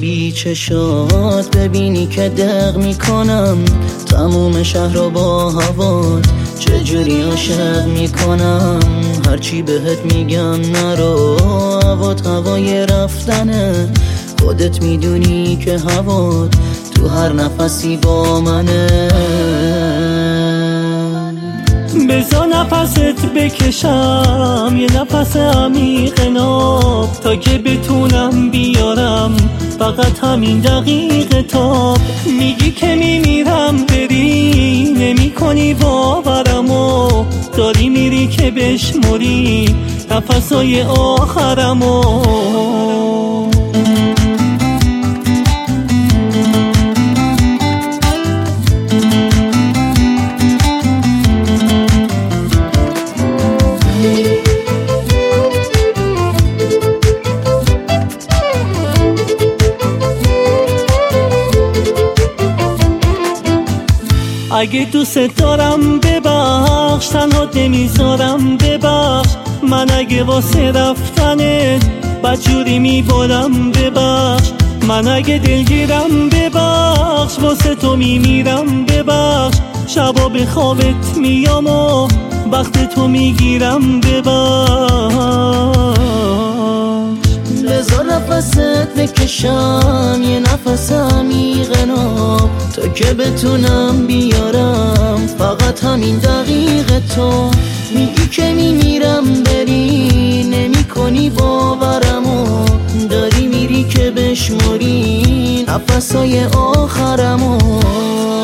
بی چشات ببینی که دق میکنم تموم شهر رو با هوات چجوری عاشق میکنم. هرچی بهت میگم نرو، هوات هوای رفتنه، خودت میدونی که هوات تو هر نفسی با منه. بذار نفست بکشم یه نفس عمیق ناب تا که بتونم بیارم فقط همین دقیقه تاب. میگی که میمیرم بری نمی کنی باورمو، داری میری که بشمری نفسای آخرمو. اگه دوست دارم ببخش، تنها نمیذارم ببخش. من اگه واسه رفتنت بدجوری میبارم ببخش. من اگه دلگیرم ببخش، واسه تو میمیرم ببخش. شبا به خوابت میام و وقت تو میگیرم ببخش. بذار نفست بکشم یه نفس عمیق ناب تا که بتونم بیارم فقط همین دقیقه تو. میگی که میمیرم بری نمی کنی باورمو، داری میری که بشمری نفسای آخرمو.